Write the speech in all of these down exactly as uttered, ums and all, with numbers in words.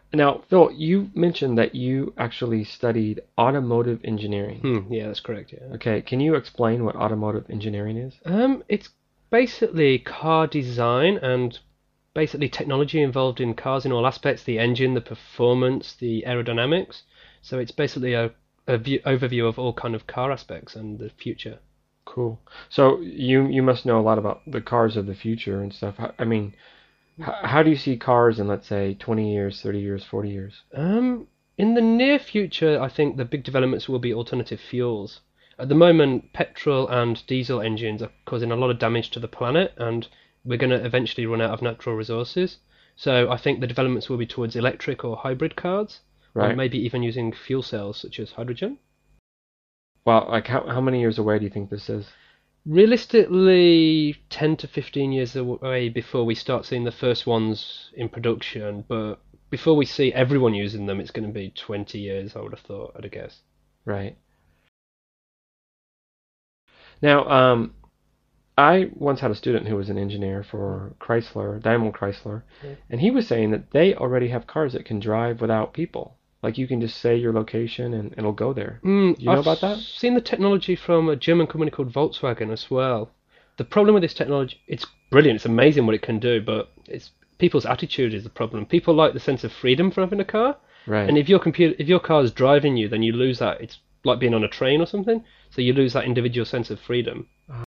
Now, Phil, you mentioned that you actually studied automotive engineering. Hmm, yeah, that's correct. Yeah. Okay, can you explain what automotive engineering is? Um, it's basically car design and basically technology involved in cars in all aspects: the engine, the performance, the aerodynamics. So it's basically a, a view, overview of all kind of car aspects and the future. Cool. So you you must know a lot about the cars of the future and stuff. How- I mean, how, how do you see cars in, let's say, twenty years, thirty years, forty years? Um, in the near future, I think the big developments will be alternative fuels. At the moment, petrol and diesel engines are causing a lot of damage to the planet, and we're going to eventually run out of natural resources. So I think the developments will be towards electric or hybrid cars, or Right. maybe even using fuel cells such as hydrogen. Well, like how how many years away do you think this is? Realistically, ten to fifteen years away before we start seeing the first ones in production, but before we see everyone using them, it's going to be twenty years, I would have thought, I'd guess. Right. Now, um, I once had a student who was an engineer for Chrysler, Daimler Chrysler, Yeah. and he was saying that they already have cars that can drive without people. Like you can just say your location and it'll go there. Mm, Do you know I've about that? seen the technology from a German company called Volkswagen as well. The problem with this technology, it's brilliant, it's amazing what it can do, but it's people's attitude is the problem. People like the sense of freedom from having a car, Right. and if your computer, if your car is driving you, then you lose that. It's like being on a train or something, so you lose that individual sense of freedom.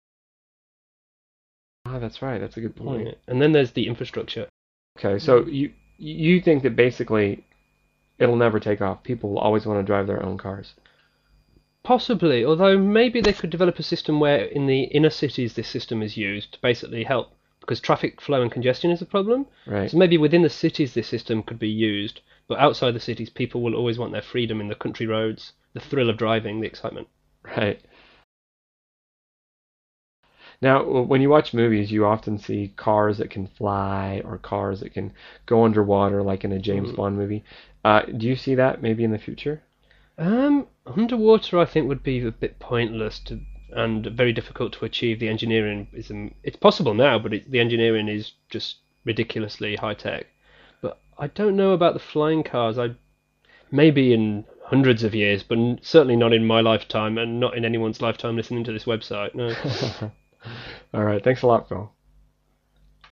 Ah, that's right. That's a good point. Yeah. And then there's the infrastructure. Okay, so you you think that basically it'll never take off. People will always want to drive their own cars. Possibly, although maybe they could develop a system where in the inner cities this system is used to basically help because traffic flow and congestion is a problem. Right. So maybe within the cities this system could be used, but outside the cities people will always want their freedom in the country roads, the thrill of driving, the excitement. Right. Now, when you watch movies, you often see cars that can fly or cars that can go underwater, like in a James Mm. Bond movie. Uh, do you see that maybe in the future? Um, underwater I think would be a bit pointless to and very difficult to achieve. The engineering is um, it's possible now, but it, the engineering is just ridiculously high tech. But I don't know about the flying cars. I maybe in hundreds of years, but certainly not in my lifetime and not in anyone's lifetime listening to this website. No. All right. Thanks a lot, Phil.